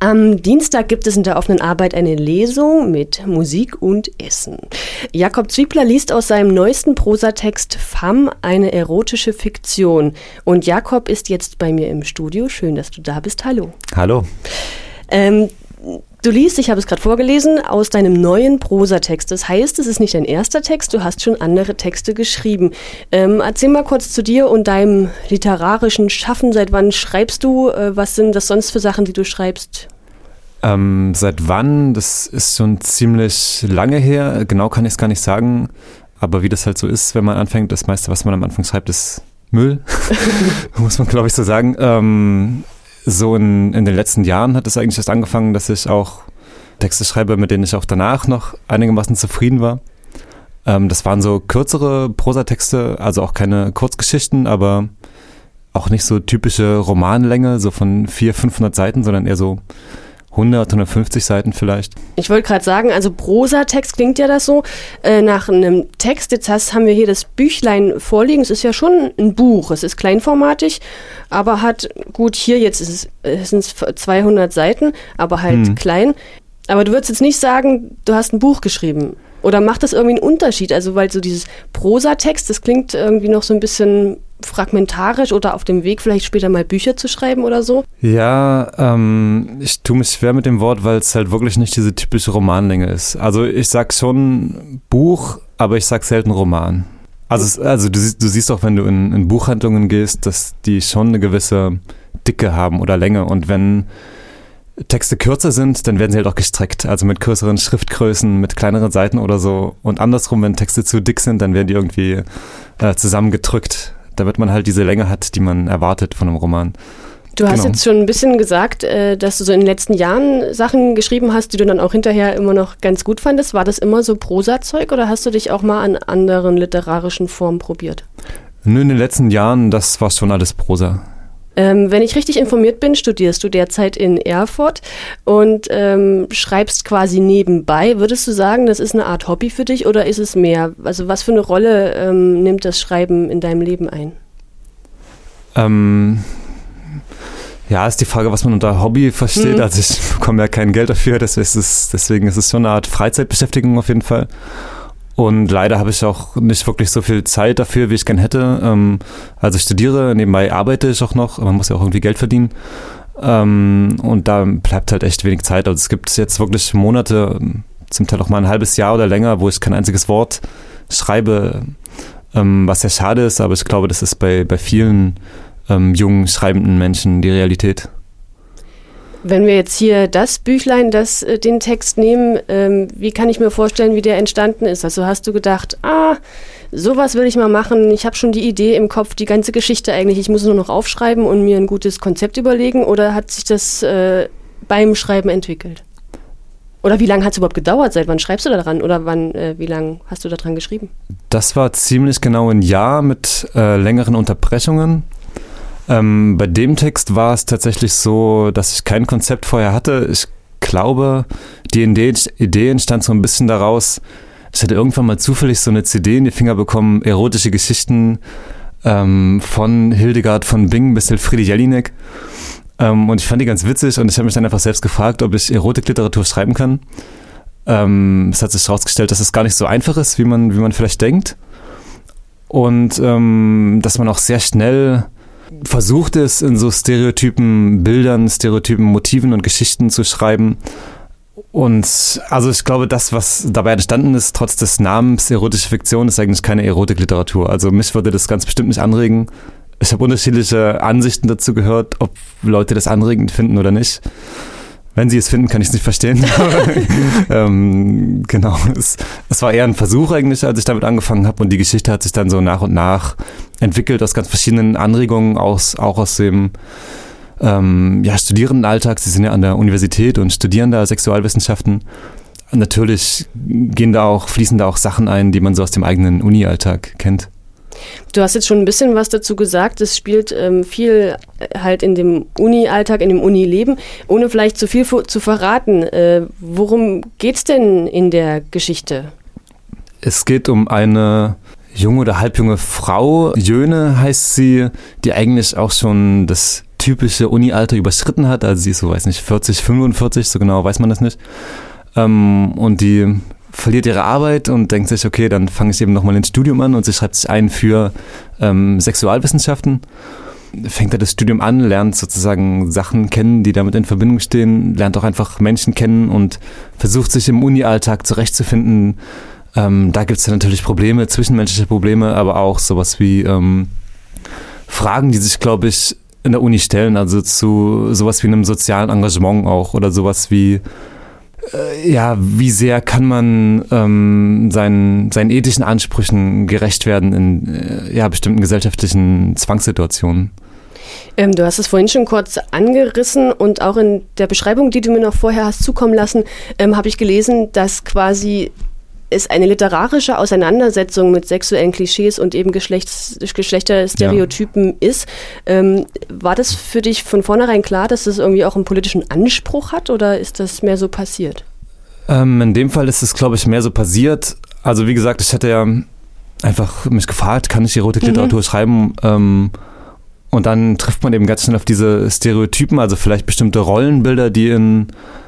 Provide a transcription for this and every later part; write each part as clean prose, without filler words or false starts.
Am Dienstag gibt es in der offenen Arbeit eine Lesung mit Musik und Essen. Jakob Zwiepler liest aus seinem neuesten Prosatext Femme, eine erotische Fiktion. Und Jakob ist jetzt bei mir im Studio. Schön, dass du da bist. Hallo. Hallo. Du liest, ich habe es gerade vorgelesen, aus deinem neuen Prosatext. Das heißt, es ist nicht dein erster Text, du hast schon andere Texte geschrieben. Erzähl mal kurz zu dir und deinem literarischen Schaffen. Seit wann schreibst du? Was sind das sonst für Sachen, die du schreibst? Seit wann? Das ist schon ziemlich lange her. Genau kann ich es gar nicht sagen. Aber wie das halt so ist, wenn man anfängt, das meiste, was man am Anfang schreibt, ist Müll. Muss man, glaube ich, so sagen. So in den letzten Jahren hat es eigentlich erst angefangen, dass ich auch Texte schreibe, mit denen ich auch danach noch einigermaßen zufrieden war. Das waren so kürzere Prosatexte, also auch keine Kurzgeschichten, aber auch nicht so typische Romanlänge, so von 400-500 Seiten, sondern eher so 100, 150 Seiten vielleicht. Ich wollte gerade sagen, also Prosatext klingt ja das so, nach einem Text, jetzt haben wir hier das Büchlein vorliegen, es ist ja schon ein Buch, es ist kleinformatig, aber hat, gut, hier jetzt sind es 200 Seiten, aber halt klein. Aber du würdest jetzt nicht sagen, du hast ein Buch geschrieben. Oder macht das irgendwie einen Unterschied? Also weil so dieses Prosatext, das klingt irgendwie noch so ein bisschen fragmentarisch oder auf dem Weg vielleicht später mal Bücher zu schreiben oder so? Ja, ich tue mich schwer mit dem Wort, weil es halt wirklich nicht diese typische Romanlänge ist. Also ich sag schon Buch, aber ich sag selten Roman. Also du siehst auch, wenn du in Buchhandlungen gehst, dass die schon eine gewisse Dicke haben oder Länge. Und wenn Texte kürzer sind, dann werden sie halt auch gestreckt, also mit größeren Schriftgrößen, mit kleineren Seiten oder so. Und andersrum, wenn Texte zu dick sind, dann werden die irgendwie zusammengedrückt, damit man halt diese Länge hat, die man erwartet von einem Roman. Du hast jetzt schon ein bisschen gesagt, dass du so in den letzten Jahren Sachen geschrieben hast, die du dann auch hinterher immer noch ganz gut fandest. War das immer so Prosazeug oder hast du dich auch mal an anderen literarischen Formen probiert? Nö, in den letzten Jahren, das war schon alles Prosa. Wenn ich richtig informiert bin, studierst du derzeit in Erfurt und schreibst quasi nebenbei. Würdest du sagen, das ist eine Art Hobby für dich oder ist es mehr? Also was für eine Rolle nimmt das Schreiben in deinem Leben ein? Ja, ist die Frage, was man unter Hobby versteht. Also ich bekomme ja kein Geld dafür, deswegen ist es schon eine Art Freizeitbeschäftigung auf jeden Fall. Und leider habe ich auch nicht wirklich so viel Zeit dafür, wie ich gern hätte. Also ich studiere, nebenbei arbeite ich auch noch. Man muss ja auch irgendwie Geld verdienen. Und da bleibt halt echt wenig Zeit. Also es gibt jetzt wirklich Monate, zum Teil auch mal ein halbes Jahr oder länger, wo ich kein einziges Wort schreibe, was sehr schade ist. Aber ich glaube, das ist bei vielen jungen, schreibenden Menschen die Realität. Wenn wir jetzt hier das Büchlein, den Text nehmen, wie kann ich mir vorstellen, wie der entstanden ist? Also hast du gedacht, sowas will ich mal machen, ich habe schon die Idee im Kopf, die ganze Geschichte eigentlich, ich muss nur noch aufschreiben und mir ein gutes Konzept überlegen, oder hat sich das beim Schreiben entwickelt? Oder wie lange hat es überhaupt gedauert? Seit wann schreibst du da dran? Oder wie lange hast du da dran geschrieben? Das war ziemlich genau ein Jahr mit längeren Unterbrechungen. Bei dem Text war es tatsächlich so, dass ich kein Konzept vorher hatte. Ich glaube, die Idee entstand so ein bisschen daraus, ich hatte irgendwann mal zufällig so eine CD in die Finger bekommen, erotische Geschichten von Hildegard von Bingen bis Elfriede Jelinek. Und ich fand die ganz witzig und ich habe mich dann einfach selbst gefragt, ob ich Erotikliteratur schreiben kann. Es hat sich herausgestellt, dass es gar nicht so einfach ist, wie man vielleicht denkt. Und dass man auch sehr schnell versucht es, in so stereotypen Bildern, stereotypen Motiven und Geschichten zu schreiben. Und also ich glaube, das, was dabei entstanden ist, trotz des Namens erotische Fiktion, ist eigentlich keine Erotikliteratur. Also mich würde das ganz bestimmt nicht anregen. Ich habe unterschiedliche Ansichten dazu gehört, ob Leute das anregend finden oder nicht. Wenn sie es finden, kann ich es nicht verstehen. Genau, es war eher ein Versuch eigentlich, als ich damit angefangen habe. Und die Geschichte hat sich dann so nach und nach entwickelt aus ganz verschiedenen Anregungen, auch aus dem Studierendenalltag. Sie sind ja an der Universität und studieren da Sexualwissenschaften. Natürlich fließen da auch Sachen ein, die man so aus dem eigenen Uni-Alltag kennt. Du hast jetzt schon ein bisschen was dazu gesagt. Es spielt viel halt in dem Uni-Alltag, in dem Uni-Leben. Ohne vielleicht zu viel zu verraten, worum geht's denn in der Geschichte? Es geht um eine junge oder halbjunge Frau, Jöne heißt sie, die eigentlich auch schon das typische Uni-Alter überschritten hat. Also sie ist so, weiß nicht, 40, 45, so genau weiß man das nicht. Und die verliert ihre Arbeit und denkt sich, okay, dann fange ich eben nochmal ins Studium an, und sie schreibt sich ein für Sexualwissenschaften. Fängt er das Studium an, lernt sozusagen Sachen kennen, die damit in Verbindung stehen, lernt auch einfach Menschen kennen und versucht sich im Uni-Alltag zurechtzufinden. Da gibt es dann natürlich Probleme, zwischenmenschliche Probleme, aber auch sowas wie Fragen, die sich, glaube ich, in der Uni stellen, also zu sowas wie einem sozialen Engagement auch, oder sowas wie, wie sehr kann man seinen ethischen Ansprüchen gerecht werden in bestimmten gesellschaftlichen Zwangssituationen. Du hast es vorhin schon kurz angerissen, und auch in der Beschreibung, die du mir noch vorher hast zukommen lassen, habe ich gelesen, dass quasi es eine literarische Auseinandersetzung mit sexuellen Klischees und eben Geschlechterstereotypen ist. War das für dich von vornherein klar, dass das irgendwie auch einen politischen Anspruch hat, oder ist das mehr so passiert? In dem Fall ist es, glaube ich, mehr so passiert. Also wie gesagt, ich hatte ja einfach mich gefragt, kann ich Erotikliteratur schreiben? Und dann trifft man eben ganz schnell auf diese Stereotypen, also vielleicht bestimmte Rollenbilder, die in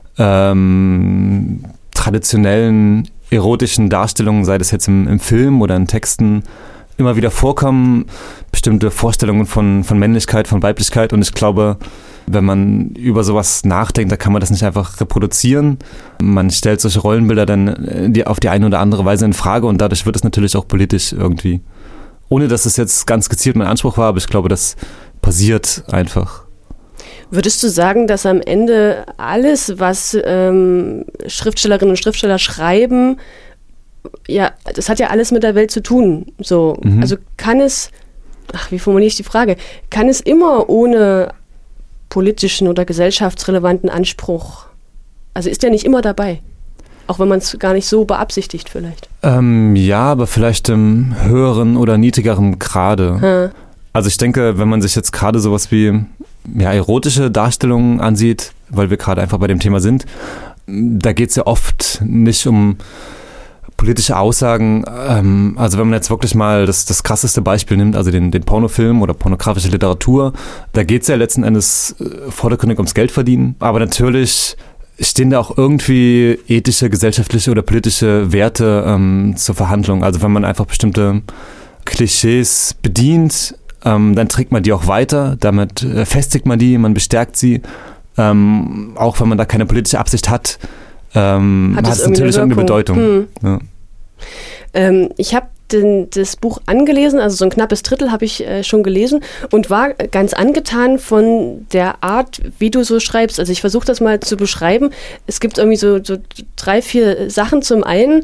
traditionellen erotischen Darstellungen, sei das jetzt im Film oder in Texten, immer wieder vorkommen, bestimmte Vorstellungen von Männlichkeit, von Weiblichkeit. Und ich glaube, wenn man über sowas nachdenkt, da kann man das nicht einfach reproduzieren. Man stellt solche Rollenbilder dann auf die eine oder andere Weise in Frage, und dadurch wird es natürlich auch politisch irgendwie. Ohne dass es jetzt ganz gezielt mein Anspruch war, aber ich glaube, das passiert einfach. Würdest du sagen, dass am Ende alles, was Schriftstellerinnen und Schriftsteller schreiben, ja, das hat ja alles mit der Welt zu tun. So. Also kann es, wie formuliere ich die Frage, kann es immer ohne politischen oder gesellschaftsrelevanten Anspruch, also ist der nicht immer dabei? Auch wenn man es gar nicht so beabsichtigt vielleicht. Ja, aber vielleicht im höheren oder niedrigeren Grade. Also ich denke, wenn man sich jetzt gerade sowas wie erotische Darstellungen ansieht, weil wir gerade einfach bei dem Thema sind, da geht es ja oft nicht um politische Aussagen. Also wenn man jetzt wirklich mal das krasseste Beispiel nimmt, also den Pornofilm oder pornografische Literatur, da geht es ja letzten Endes vordergründig ums Geldverdienen. Aber natürlich stehen da auch irgendwie ethische, gesellschaftliche oder politische Werte zur Verhandlung. Also wenn man einfach bestimmte Klischees bedient, dann trägt man die auch weiter, damit festigt man die, man bestärkt sie. Auch wenn man da keine politische Absicht hat, hat es natürlich irgendeine Bedeutung. Ja. Ich habe das Buch angelesen, also so ein knappes Drittel habe ich schon gelesen, und war ganz angetan von der Art, wie du so schreibst. Also ich versuche das mal zu beschreiben. Es gibt irgendwie so 3, 4 Sachen. Zum einen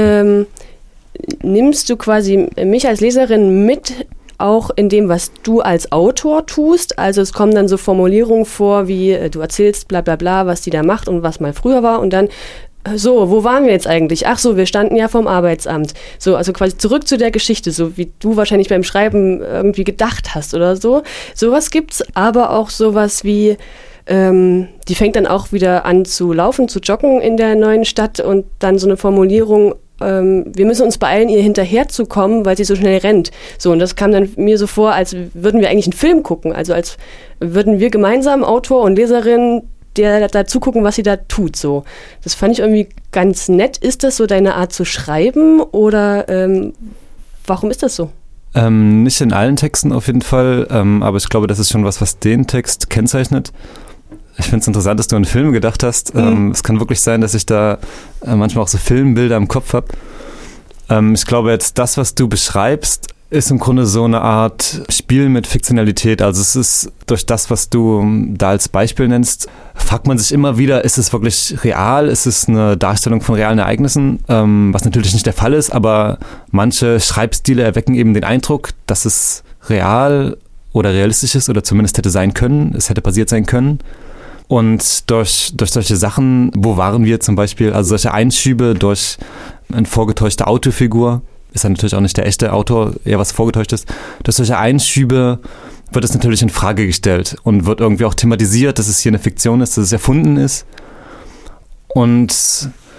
nimmst du quasi mich als Leserin mit, auch in dem, was du als Autor tust. Also es kommen dann so Formulierungen vor, wie du erzählst bla bla bla, was die da macht und was mal früher war, und dann so, wo waren wir jetzt eigentlich? Ach so, wir standen ja vorm Arbeitsamt. So, also quasi zurück zu der Geschichte, so wie du wahrscheinlich beim Schreiben irgendwie gedacht hast oder so. Sowas gibt's, aber auch sowas wie, die fängt dann auch wieder an zu laufen, zu joggen in der neuen Stadt, und dann so eine Formulierung, wir müssen uns beeilen, ihr hinterherzukommen, weil sie so schnell rennt. So, und das kam dann mir so vor, als würden wir eigentlich einen Film gucken, also als würden wir gemeinsam, Autor und Leserin, der da zugucken, was sie da tut. So. Das fand ich irgendwie ganz nett. Ist das so deine Art zu schreiben, oder warum ist das so? Nicht in allen Texten auf jeden Fall, aber ich glaube, das ist schon was den Text kennzeichnet. Ich finde es interessant, dass du an Filme gedacht hast. Es kann wirklich sein, dass ich da manchmal auch so Filmbilder im Kopf habe. Ich glaube jetzt, das, was du beschreibst, ist im Grunde so eine Art Spiel mit Fiktionalität. Also es ist durch das, was du da als Beispiel nennst, fragt man sich immer wieder, ist es wirklich real? Ist es eine Darstellung von realen Ereignissen? Was natürlich nicht der Fall ist, aber manche Schreibstile erwecken eben den Eindruck, dass es real oder realistisch ist oder zumindest hätte sein können. Es hätte passiert sein können. Und durch solche Sachen, wo waren wir zum Beispiel, also solche Einschübe durch eine vorgetäuschte Autofigur, ist ja natürlich auch nicht der echte Autor, eher was Vorgetäuschtes. Durch solche Einschübe wird es natürlich in Frage gestellt und wird irgendwie auch thematisiert, dass es hier eine Fiktion ist, dass es erfunden ist. Und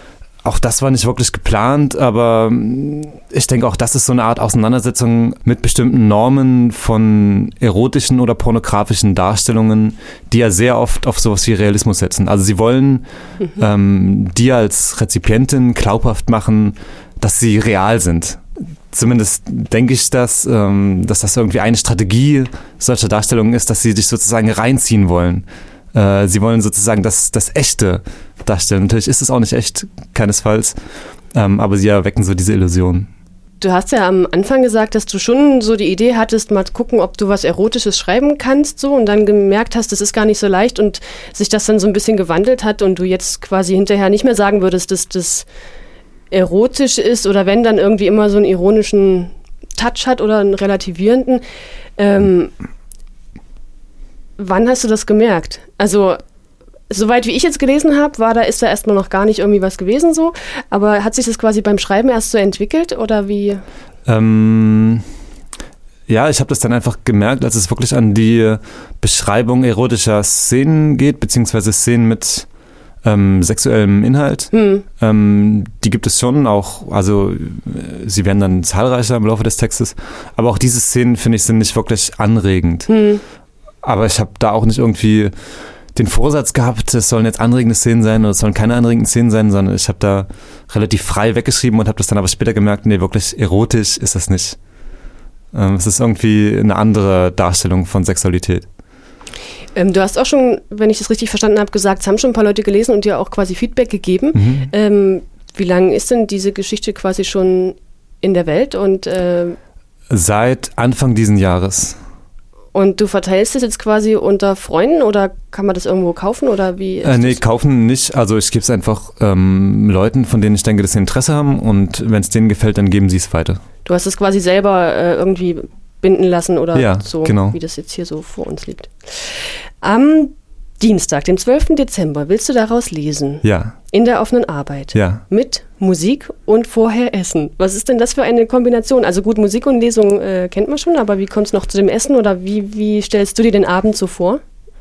Auch das war nicht wirklich geplant, aber ich denke auch, das ist so eine Art Auseinandersetzung mit bestimmten Normen von erotischen oder pornografischen Darstellungen, die ja sehr oft auf sowas wie Realismus setzen. Also sie wollen dir als Rezipientin glaubhaft machen, dass sie real sind. Zumindest denke ich, dass das irgendwie eine Strategie solcher Darstellungen ist, dass sie dich sozusagen reinziehen wollen. Sie wollen sozusagen das Echte darstellen. Natürlich ist es auch nicht echt, keinesfalls, aber sie erwecken so diese Illusion. Du hast ja am Anfang gesagt, dass du schon so die Idee hattest, mal gucken, ob du was Erotisches schreiben kannst, so, und dann gemerkt hast, das ist gar nicht so leicht und sich das dann so ein bisschen gewandelt hat und du jetzt quasi hinterher nicht mehr sagen würdest, dass das erotisch ist oder wenn, dann irgendwie immer so einen ironischen Touch hat oder einen relativierenden. Wann hast du das gemerkt? Also, soweit wie ich jetzt gelesen habe, ist da erstmal noch gar nicht irgendwie was gewesen so, aber hat sich das quasi beim Schreiben erst so entwickelt oder wie? Ja, ich habe das dann einfach gemerkt, als es wirklich an die Beschreibung erotischer Szenen geht, beziehungsweise Szenen mit sexuellem Inhalt. Die gibt es schon auch, also sie werden dann zahlreicher im Laufe des Textes, aber auch diese Szenen, finde ich, sind nicht wirklich anregend. Aber ich habe da auch nicht irgendwie den Vorsatz gehabt, es sollen jetzt anregende Szenen sein oder es sollen keine anregenden Szenen sein, sondern ich habe da relativ frei weggeschrieben und habe das dann aber später gemerkt, nee, wirklich erotisch ist das nicht. Es ist irgendwie eine andere Darstellung von Sexualität. Du hast auch schon, wenn ich das richtig verstanden habe, gesagt, es haben schon ein paar Leute gelesen und dir auch quasi Feedback gegeben. Wie lange ist denn diese Geschichte quasi schon in der Welt? Und seit Anfang diesen Jahres. Und du verteilst es jetzt quasi unter Freunden oder kann man das irgendwo kaufen oder wie? Nee, kaufen nicht. Also ich gebe es einfach Leuten, von denen ich denke, dass sie Interesse haben und wenn es denen gefällt, dann geben sie es weiter. Du hast es quasi selber irgendwie binden lassen oder ja, so, genau. Wie das jetzt hier so vor uns liegt. Am Dienstag, dem 12. Dezember, willst du daraus lesen? Ja. In der offenen Arbeit. Ja. Mit Musik und vorher Essen. Was ist denn das für eine Kombination? Also gut, Musik und Lesung kennt man schon, aber wie kommt es noch zu dem Essen oder wie stellst du dir den Abend so vor?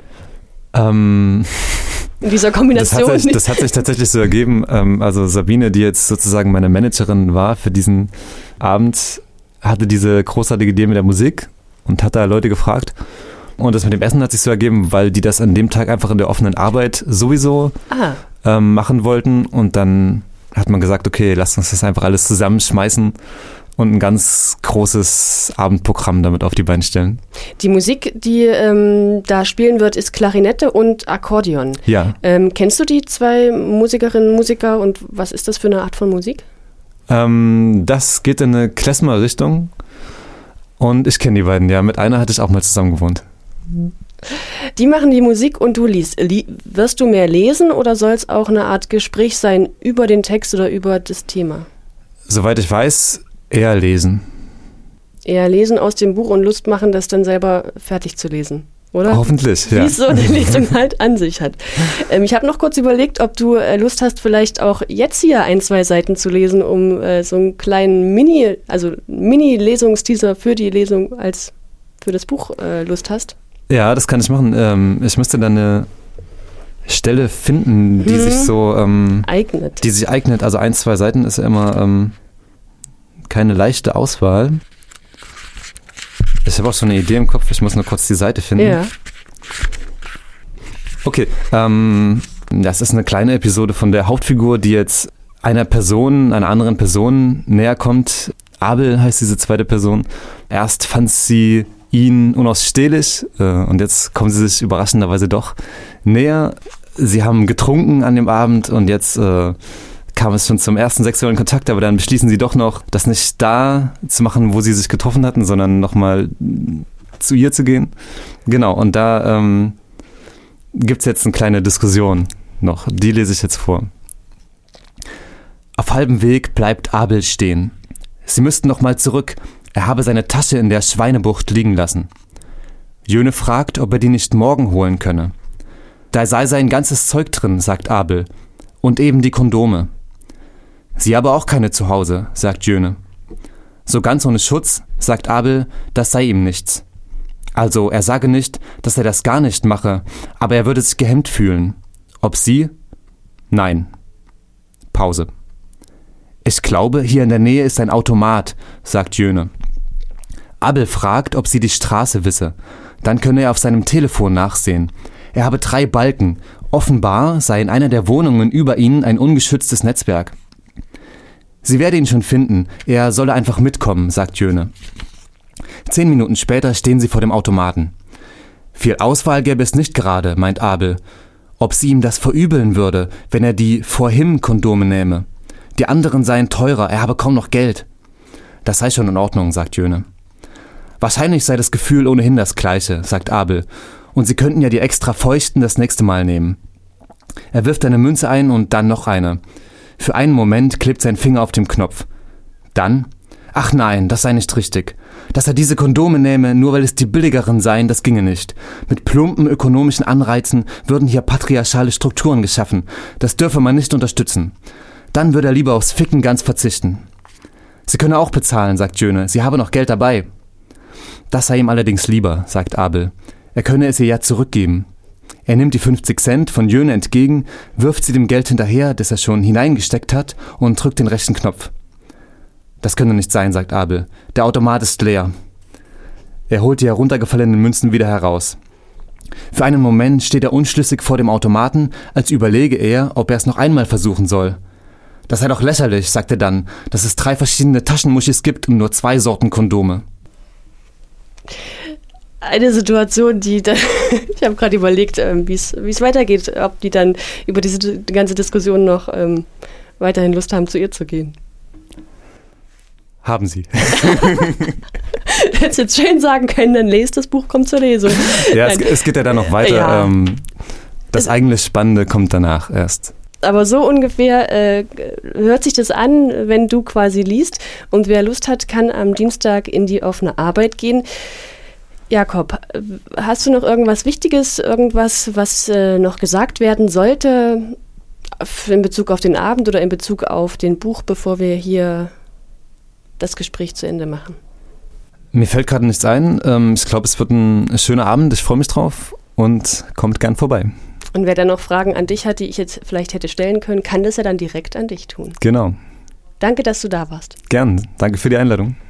In dieser Kombination? Das hat sich tatsächlich so ergeben. Also Sabine, die jetzt sozusagen meine Managerin war für diesen Abend, hatte diese großartige Idee mit der Musik und hat da Leute gefragt. Und das mit dem Essen hat sich so ergeben, weil die das an dem Tag einfach in der offenen Arbeit sowieso machen wollten. Und dann hat man gesagt, okay, lasst uns das einfach alles zusammenschmeißen und ein ganz großes Abendprogramm damit auf die Beine stellen. Die Musik, die da spielen wird, ist Klarinette und Akkordeon. Ja. Kennst du die zwei Musikerinnen und Musiker und was ist das für eine Art von Musik? Das geht in eine Klezmer-Richtung und ich kenne die beiden, ja. Mit einer hatte ich auch mal zusammen gewohnt. Die machen die Musik und du liest. Wirst du mehr lesen oder soll es auch eine Art Gespräch sein über den Text oder über das Thema? Soweit ich weiß, eher lesen. Eher lesen aus dem Buch und Lust machen, das dann selber fertig zu lesen, oder? Hoffentlich, ja. Wie es so eine Lesung halt an sich hat. Ich habe noch kurz überlegt, ob du Lust hast, vielleicht auch jetzt hier 1-2 Seiten zu lesen, um so einen kleinen Mini-Lesungsteaser für die Lesung für das Buch Lust hast. Ja, das kann ich machen. Ich müsste dann eine Stelle finden, die sich so eignet. Die sich eignet. Also 1-2 Seiten ist ja immer keine leichte Auswahl. Ich habe auch schon eine Idee im Kopf, ich muss nur kurz die Seite finden. Ja. Okay, das ist eine kleine Episode von der Hauptfigur, die jetzt einer anderen Person näher kommt. Abel heißt diese zweite Person. Erst fand sie ihn unausstehlich und jetzt kommen sie sich überraschenderweise doch näher. Sie haben getrunken an dem Abend und jetzt kam es schon zum ersten sexuellen Kontakt, aber dann beschließen sie doch noch, das nicht da zu machen, wo sie sich getroffen hatten, sondern nochmal zu ihr zu gehen. Genau, und da gibt es jetzt eine kleine Diskussion noch, die lese ich jetzt vor. Auf halbem Weg bleibt Abel stehen. Sie müssten noch mal zurück, er habe seine Tasche in der Schweinebucht liegen lassen. Jöne fragt, ob er die nicht morgen holen könne. Da sei sein ganzes Zeug drin, sagt Abel, und eben die Kondome. Sie habe auch keine zu Hause, sagt Jöne. So ganz ohne Schutz, sagt Abel, das sei ihm nichts. Also er sage nicht, dass er das gar nicht mache, aber er würde sich gehemmt fühlen. Ob sie? Nein. Pause. Ich glaube, hier in der Nähe ist ein Automat, sagt Jöne. Abel fragt, ob sie die Straße wisse. Dann könne er auf seinem Telefon nachsehen. Er habe 3 Balken. Offenbar sei in einer der Wohnungen über ihnen ein ungeschütztes Netzwerk. Sie werde ihn schon finden. Er solle einfach mitkommen, sagt Jöne. 10 Minuten später stehen sie vor dem Automaten. Viel Auswahl gäbe es nicht gerade, meint Abel. Ob sie ihm das verübeln würde, wenn er die Vor-Him-Kondome nähme. Die anderen seien teurer, er habe kaum noch Geld. Das sei schon in Ordnung, sagt Jöne. Wahrscheinlich sei das Gefühl ohnehin das gleiche, sagt Abel. Und sie könnten ja die extra feuchten das nächste Mal nehmen. Er wirft eine Münze ein und dann noch eine. Für einen Moment klebt sein Finger auf dem Knopf. Dann: Ach nein, das sei nicht richtig. Dass er diese Kondome nähme, nur weil es die billigeren seien, das ginge nicht. Mit plumpen ökonomischen Anreizen würden hier patriarchale Strukturen geschaffen. Das dürfe man nicht unterstützen. Dann würde er lieber aufs Ficken ganz verzichten. Sie könne auch bezahlen, sagt Jöne. Sie habe noch Geld dabei. Das sei ihm allerdings lieber, sagt Abel. Er könne es ihr ja zurückgeben. Er nimmt die 50 Cent von Jöne entgegen, wirft sie dem Geld hinterher, das er schon hineingesteckt hat, und drückt den rechten Knopf. Das könne nicht sein, sagt Abel. Der Automat ist leer. Er holt die heruntergefallenen Münzen wieder heraus. Für einen Moment steht er unschlüssig vor dem Automaten, als überlege er, ob er es noch einmal versuchen soll. Das sei doch lächerlich, sagt er dann, dass es 3 verschiedene Taschenmuschis gibt und nur 2 Sorten Kondome. Eine Situation, die dann, ich habe gerade überlegt, wie es weitergeht, ob die dann über diese ganze Diskussion noch weiterhin Lust haben, zu ihr zu gehen. Haben sie. Hättest jetzt schön sagen können, dann lest das Buch, kommt zur Lesung. Ja, es geht ja dann noch weiter. Ja. Das eigentlich Spannende kommt danach erst. Aber so ungefähr hört sich das an, wenn du quasi liest. Und wer Lust hat, kann am Dienstag in die offene Arbeit gehen. Jakob, hast du noch irgendwas Wichtiges, irgendwas, was noch gesagt werden sollte in Bezug auf den Abend oder in Bezug auf den Buch, bevor wir hier das Gespräch zu Ende machen? Mir fällt gerade nichts ein. Ich glaube, es wird ein schöner Abend. Ich freue mich drauf und kommt gern vorbei. Und wer dann noch Fragen an dich hat, die ich jetzt vielleicht hätte stellen können, kann das ja dann direkt an dich tun. Genau. Danke, dass du da warst. Gern. Danke für die Einladung.